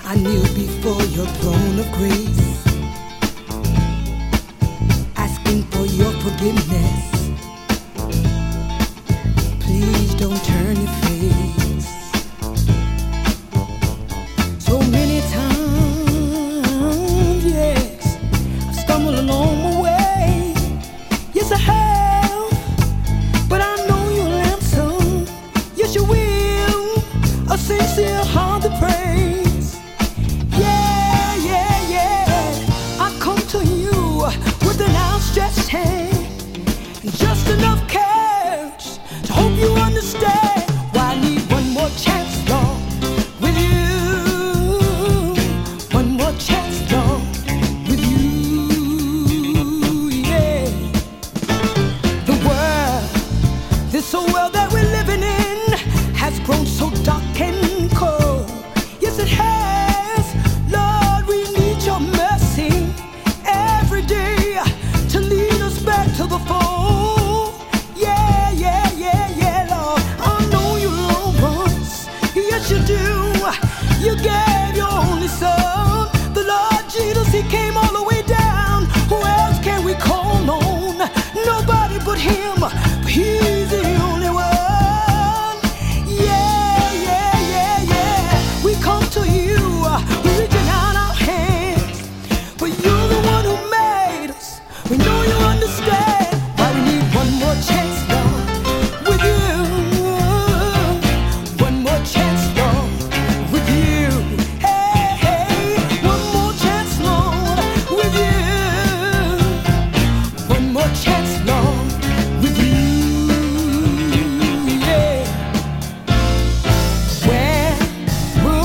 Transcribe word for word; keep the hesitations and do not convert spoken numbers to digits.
I kneel before your throne of grace, asking for your forgiveness. Please don't turn your face. So many times, yes, I've stumbled along my way. Yes, I have, but I know you'll answer. Yes, you will. A sincere heart to praise. Yeah, yeah, yeah. I come to you with an outstretched hand and just enough courage to hope you understand why I need one more chance, Lord, with you. One more chance, Lord, with you. Yeah. The world, this old world that we're living in, has grown so dark and cold. Yes, it has. Lord, we need your mercy every day to lead us back to the fold. Yeah, yeah, yeah, yeah, Lord. I know you love us. Yes, you do. You gave your only son, the Lord Jesus. He came all the way